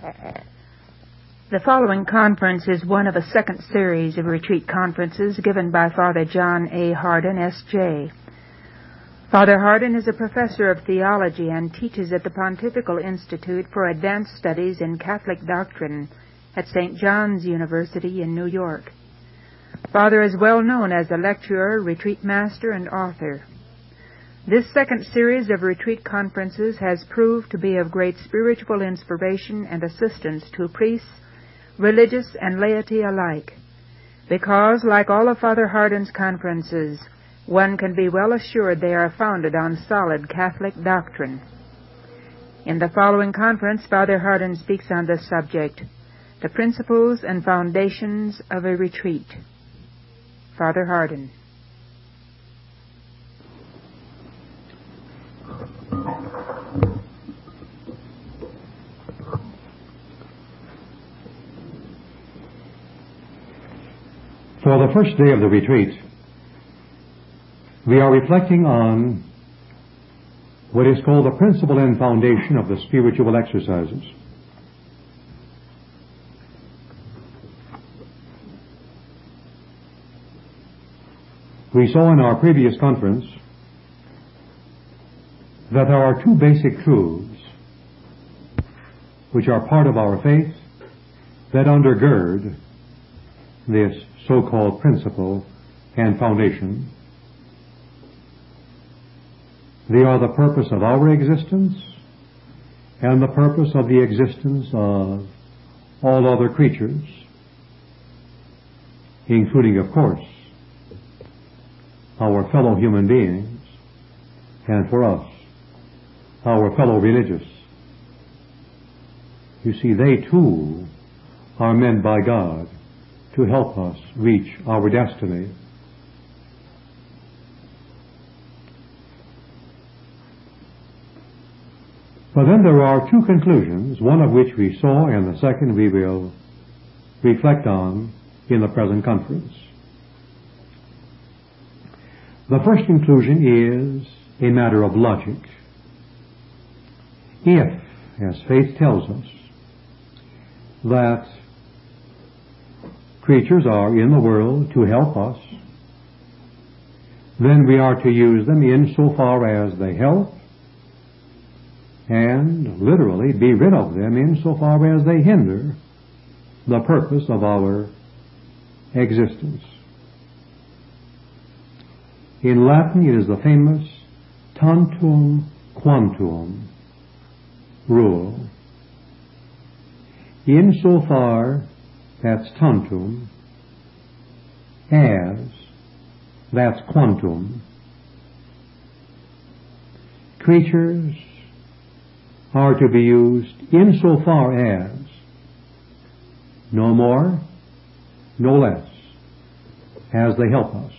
The following conference is one of a second series of retreat conferences given by Father John A. Hardin, S.J. Father Hardin is a professor of theology and teaches at the Pontifical Institute for Advanced Studies in Catholic Doctrine at St. John's University in New York. Father is well known as a lecturer, retreat master, and author. This second series of retreat conferences has proved to be of great spiritual inspiration and assistance to priests, religious, and laity alike, because, like all of Father Hardin's conferences, one can be well assured they are founded on solid Catholic doctrine. In the following conference, Father Hardin speaks on this subject, the principles and foundations of a retreat. Father Hardin. For the first day of the retreat, we are reflecting on what is called the principle and foundation of the spiritual exercises. We saw in our previous conference that there are two basic truths which are part of our faith that undergird this so-called principle and foundation. They are the purpose of our existence and the purpose of the existence of all other creatures, including, of course, our fellow human beings, and for us, our fellow religious. You see, they too are meant by God to help us reach our destiny. But then there are two conclusions, one of which we saw and the second we will reflect on in the present conference. The first conclusion is a matter of logic. If, as faith tells us, that creatures are in the world to help us, then we are to use them insofar as they help, and literally be rid of them insofar as they hinder the purpose of our existence. In Latin, it is the famous tantum quantum rule. Insofar, that's tantum, as, that's quantum. Creatures are to be used insofar as, no more, no less, as they help us.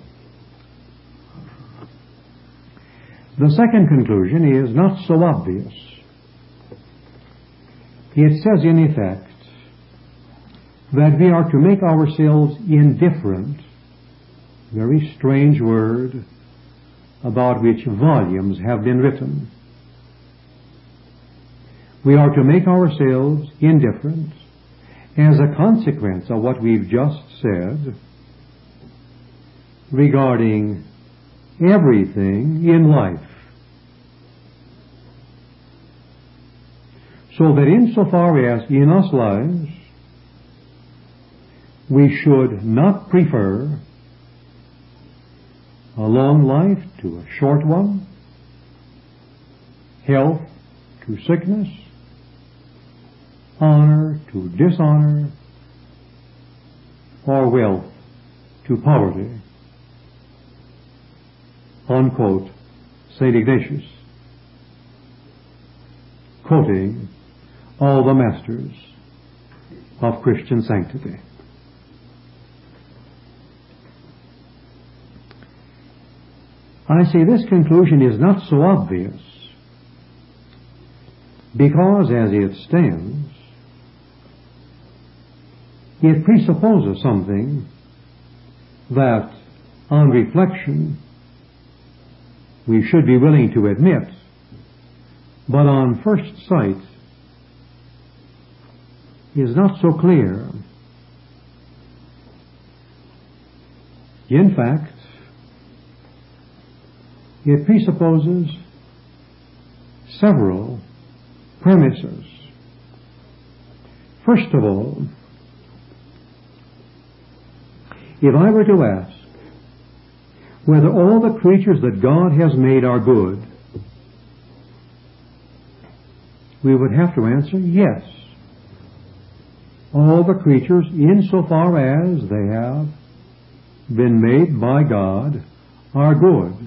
The second conclusion is not so obvious. It says, in effect, that we are to make ourselves indifferent, very strange word, about which volumes have been written. We are to make ourselves indifferent as a consequence of what we've just said regarding everything in life. So that insofar as in us lies, we should not prefer a long life to a short one, health to sickness, honor to dishonor, or wealth to poverty. Unquote St. Ignatius, quoting all the masters of Christian sanctity. I say this conclusion is not so obvious because, as it stands, it presupposes something that, on reflection, we should be willing to admit, but on first sight, is not so clear. In fact, it presupposes several premises. First of all, if I were to ask whether all the creatures that God has made are good, we would have to answer yes. All the creatures, insofar as they have been made by God, are good.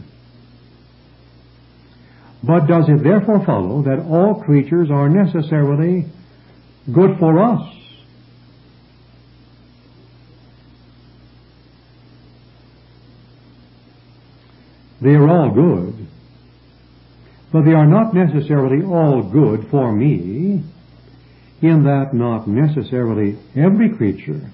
But does it therefore follow that all creatures are necessarily good for us? They are all good, but they are not necessarily all good for me, in that not necessarily every creature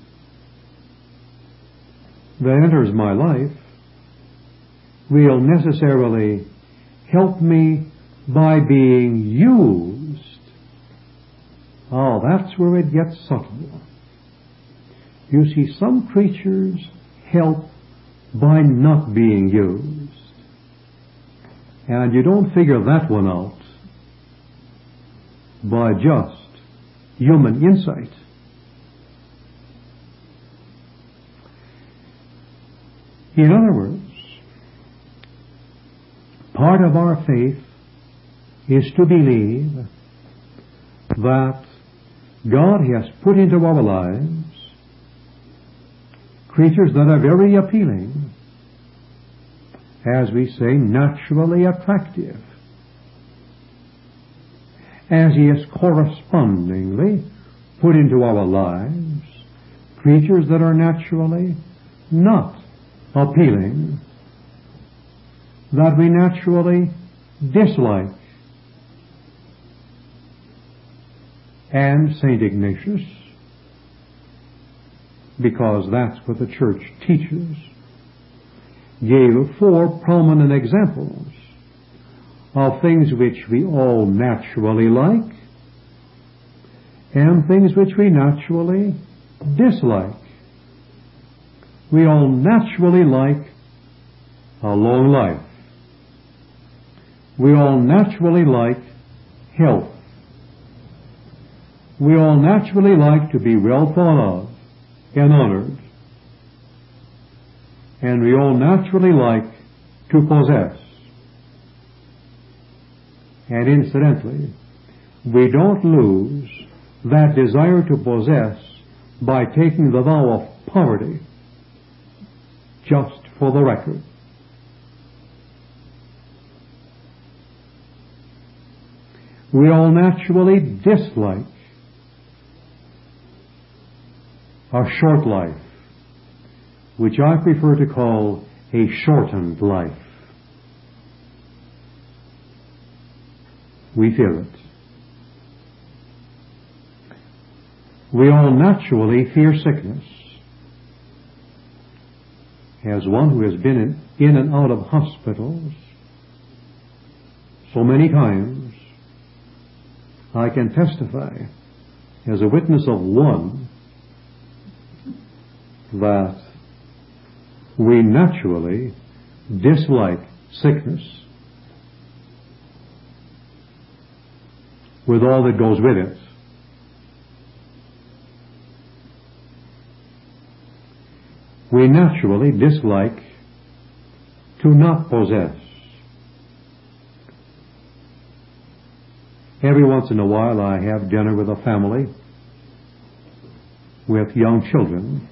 that enters my life will necessarily help me by being used. Oh, that's where it gets subtle. You see, some creatures help by not being used. And you don't figure that one out by just human insight. In other words, part of our faith is to believe that God has put into our lives creatures that are very appealing, as we say, naturally attractive, as He has correspondingly put into our lives creatures that are naturally not appealing, that we naturally dislike. And St. Ignatius, because that's what the Church teaches, gave 4 prominent examples of things which we all naturally like and things which we naturally dislike. We all naturally like a long life. We all naturally like health. We all naturally like to be well thought of and honored. And we all naturally like to possess. And incidentally, we don't lose that desire to possess by taking the vow of poverty, just for the record. We all naturally dislike a short life, which I prefer to call a shortened life. We feel it. We all naturally fear sickness. As one who has been in and out of hospitals so many times, I can testify as a witness of one that we naturally dislike sickness with all that goes with it. We naturally dislike to not possess. Every once in a while I have dinner with a family with young children.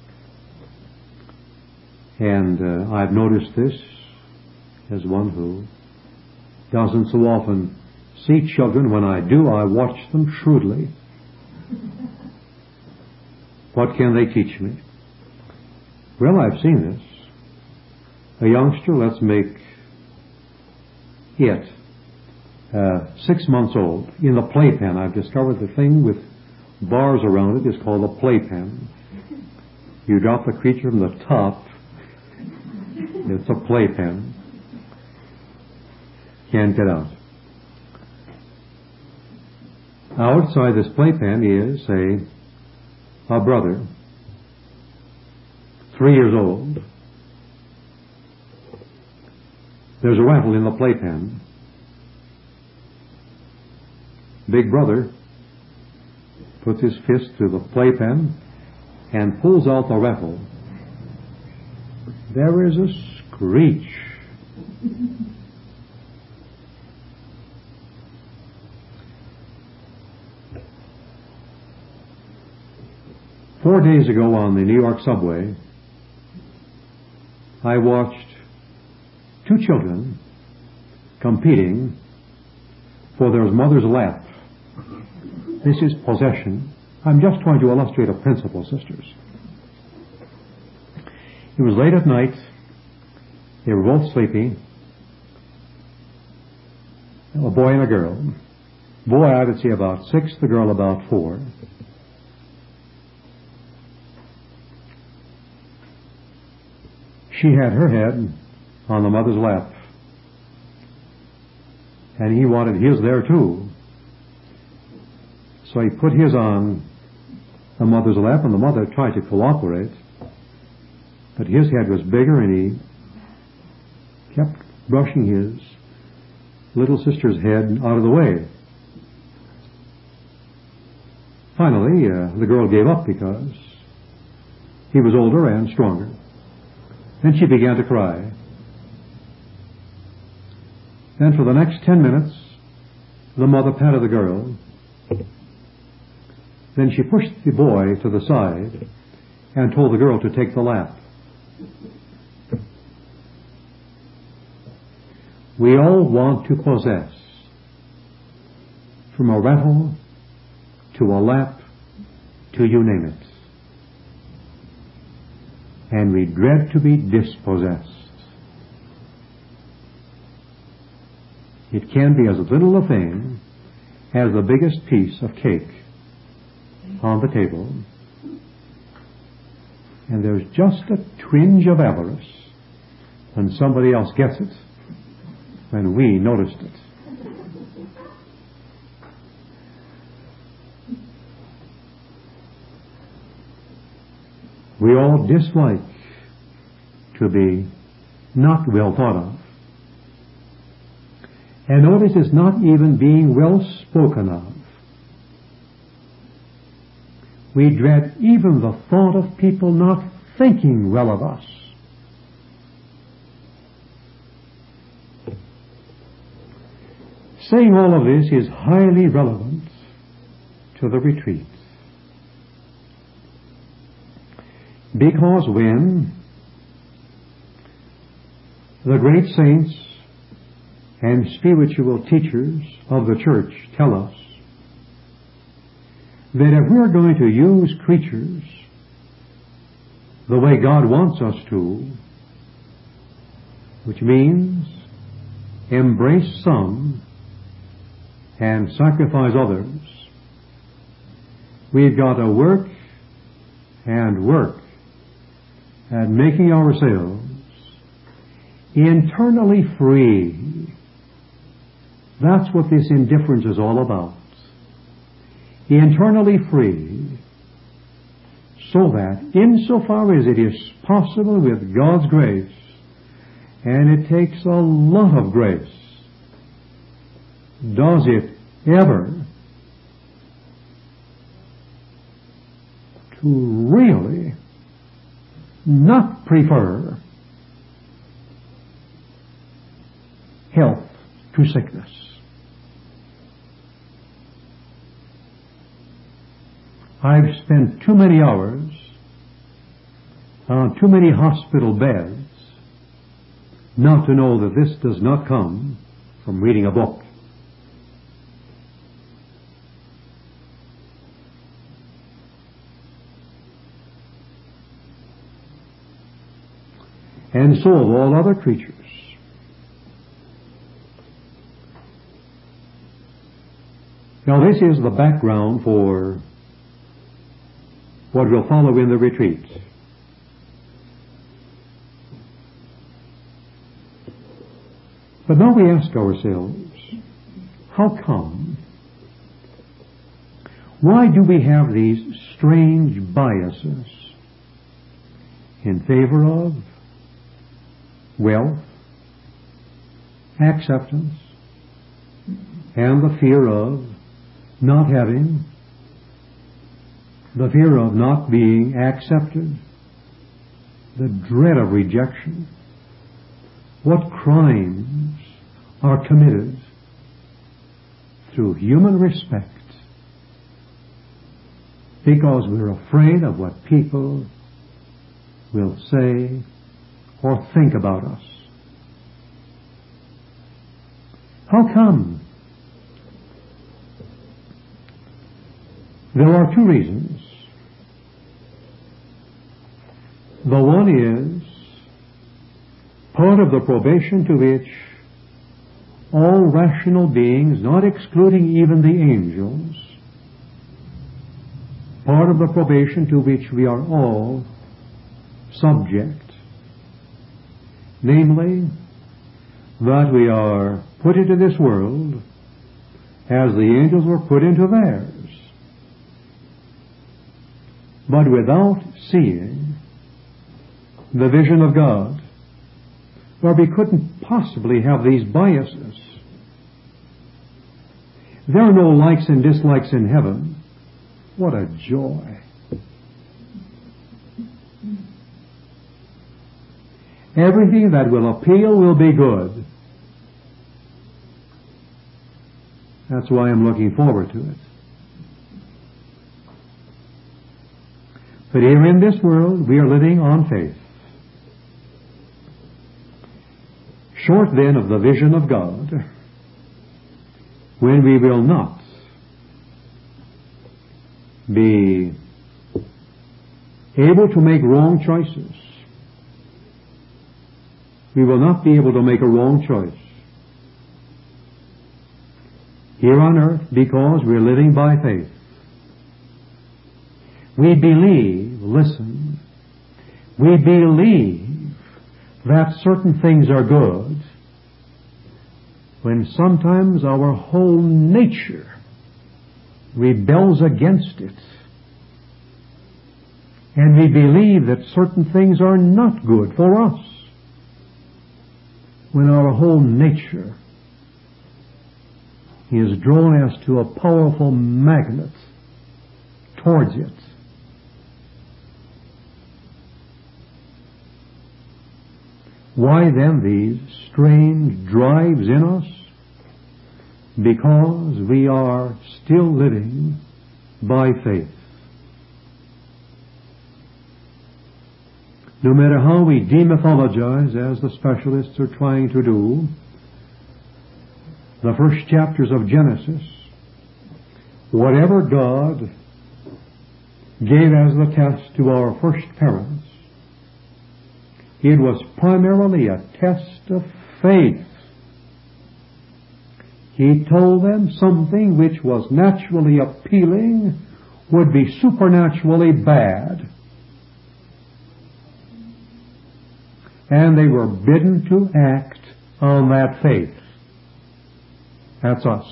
And I've noticed this as one who doesn't so often see children. When I do, I watch them shrewdly. What can they teach me? Well, I've seen this. A youngster, let's make it 6 months old, in the playpen. I've discovered the thing with bars around it is called a playpen. You drop the creature from the top, it's a playpen. Can't get out. Outside this playpen is, say, a brother, 3 years old. There's a rattle in the playpen. Big brother puts his fist through the playpen and pulls out the rattle. There is a screech. Four days ago on the New York subway, I watched two children competing for their mother's lap. This is possession. I'm just trying to illustrate a principle, sisters. It was late at night. They were both sleepy. A boy and a girl. Boy, I would say about 6, the girl about 4. She had her head on the mother's lap. And he wanted his there too. So he put his on the mother's lap, and the mother tried to cooperate. But his head was bigger, and he kept brushing his little sister's head out of the way. Finally, the girl gave up because he was older and stronger. Then she began to cry. Then for the next 10 minutes, the mother patted the girl. Then she pushed the boy to the side and told the girl to take the lap. We all want to possess, from a rattle to a lap to you name it. And we dread to be dispossessed. It can be as little a thing as the biggest piece of cake on the table. And there's just a twinge of avarice when somebody else gets it, when we noticed it. We all dislike to be not well thought of. And notice it's not even being well spoken of. We dread even the thought of people not thinking well of us. Saying all of this is highly relevant to the retreat. Because when the great saints and spiritual teachers of the church tell us that if we're going to use creatures the way God wants us to, which means embrace some and sacrifice others, we've got to work and work at making ourselves internally free. That's what this indifference is all about. Internally free, so that insofar as it is possible with God's grace, and it takes a lot of grace, does it ever, to really not prefer health to sickness. I've spent too many hours on too many hospital beds not to know that this does not come from reading a book. And so of all other creatures. Now this is the background for what will follow in the retreat. But now we ask ourselves, how come Why do we have these strange biases in favor of wealth, acceptance, and the fear of not having, the fear of not being accepted, the dread of rejection? What crimes are committed through human respect because we're afraid of what people will say or think about us? How come? There are two reasons. The one is part of the probation to which all rational beings, not excluding even the angels, part of the probation to which we are all subject, namely, that we are put into this world as the angels were put into theirs, but without seeing the vision of God, where we couldn't possibly have these biases. There are no likes and dislikes in heaven. What a joy. Everything that will appeal will be good. That's why I'm looking forward to it. But here in this world, we are living on faith. Short then of the vision of God, when we will not be able to make wrong choices. We will not be able to make a wrong choice here on earth because we're living by faith. We believe, listen, we believe that certain things are good when sometimes our whole nature rebels against it. And we believe that certain things are not good for us when our whole nature is drawn as to a powerful magnet towards it. Why then these strange drives in us? Because we are still living by faith. No matter how we demythologize, as the specialists are trying to do, the first chapters of Genesis, whatever God gave as the test to our first parents, it was primarily a test of faith. He told them something which was naturally appealing would be supernaturally bad. And they were bidden to act on that faith. That's us.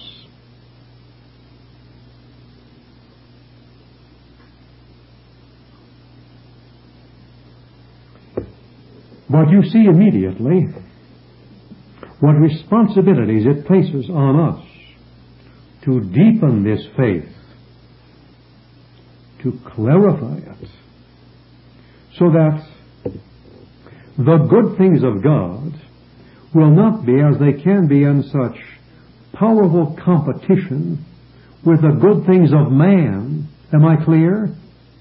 But you see immediately what responsibilities it places on us to deepen this faith, to clarify it, so that the good things of God will not be, as they can be, in such powerful competition with the good things of man. Am I clear?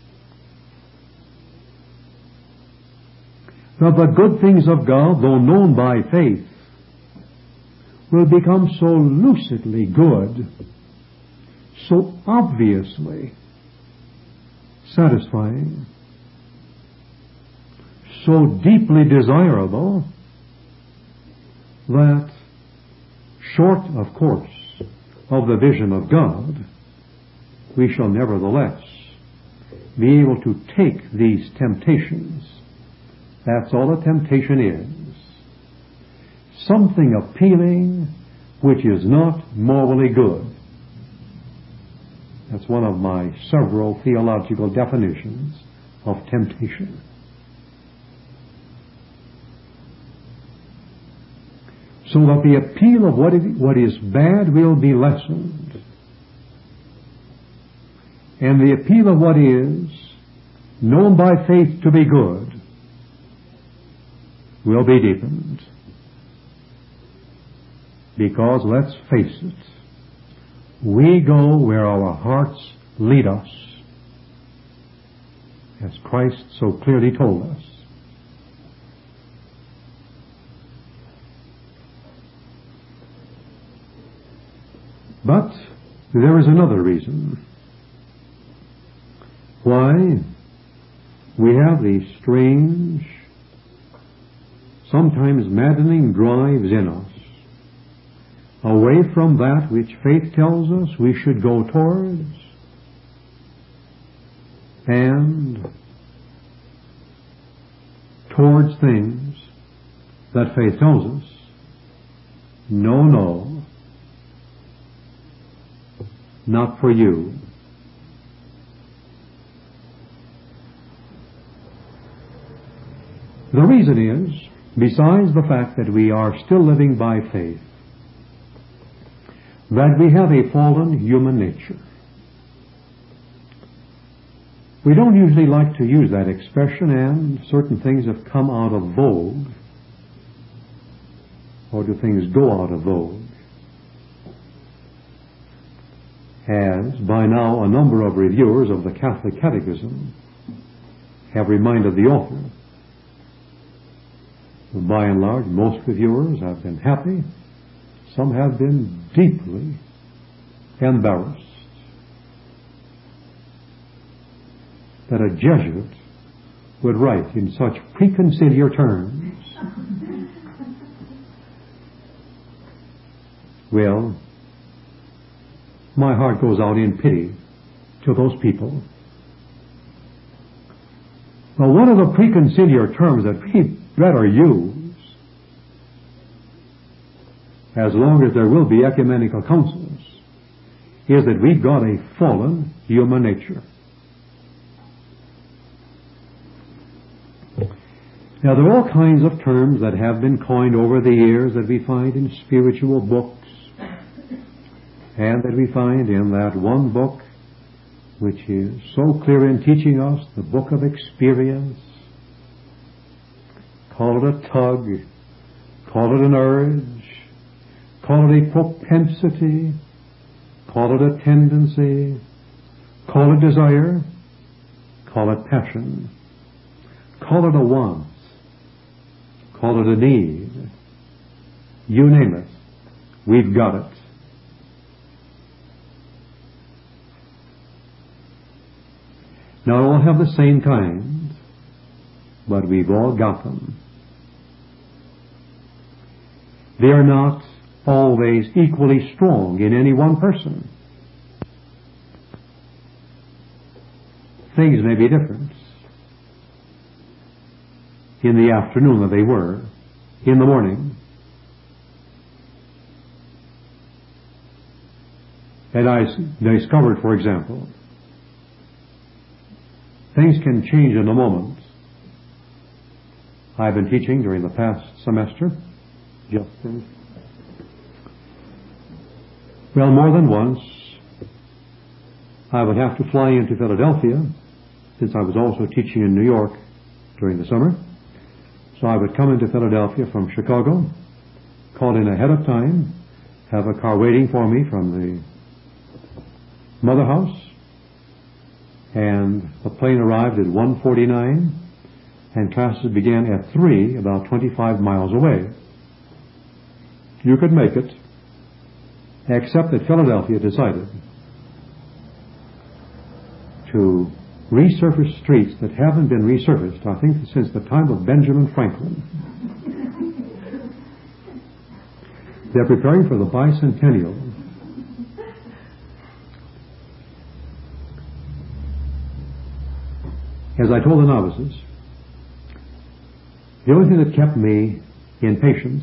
That the good things of God, though known by faith, will become so lucidly good, so obviously satisfying, so deeply desirable, that short, of course, of the vision of God, we shall nevertheless be able to take these temptations. That's all a temptation is. Something appealing which is not morally good. That's one of my several theological definitions of temptation. So that the appeal of what is bad will be lessened, and the appeal of what is known by faith to be good will be deepened. Because, let's face it, we go where our hearts lead us, as Christ so clearly told us. But there is another reason why we have these strange, sometimes maddening drives in us away from that which faith tells us we should go towards, and towards things that faith tells us, no, not for you. The reason is, besides the fact that we are still living by faith, that we have a fallen human nature. We don't usually like to use that expression, and certain things have come out of vogue. Or do things go out of vogue? As by now a number of reviewers of the Catholic Catechism have reminded the author. By and large, most reviewers have been happy. Some have been deeply embarrassed that a Jesuit would write in such preconciliar terms. Well, my heart goes out in pity to those people. Now, one of the preconciliar terms that we better use, as long as there will be ecumenical councils, is that we've got a fallen human nature. Now, there are all kinds of terms that have been coined over the years that we find in spiritual books, and that we find in that one book which is so clear in teaching us, the book of experience. Call it a tug, call it an urge, call it a propensity, call it a tendency, call it desire, call it passion, call it a want, call it a need. You name it, we've got it. Not all have the same kind, but we've all got them. They are not always equally strong in any one person. Things may be different in the afternoon than they were in the morning. And I discovered, for example, things can change in a moment. I've been teaching during the past semester. Well, more than once, I would have to fly into Philadelphia, since I was also teaching in New York during the summer. So I would come into Philadelphia from Chicago, call in ahead of time, have a car waiting for me from the mother house, and the plane arrived at 1:49, and classes began at 3, about 25 miles away. You could make it, except that Philadelphia decided to resurface streets that haven't been resurfaced, I think, since the time of Benjamin Franklin. They're preparing for the bicentennial. As I told the novices, the only thing that kept me in patience,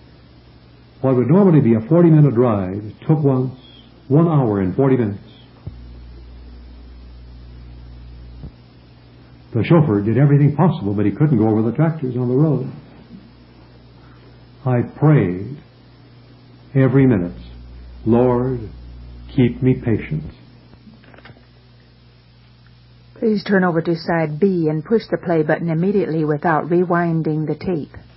what would normally be a 40-minute drive, took once 1 hour and 40 minutes. The chauffeur did everything possible, but he couldn't go over the tractors on the road. I prayed every minute, Lord, keep me patient. Please turn over to side B and push the play button immediately without rewinding the tape.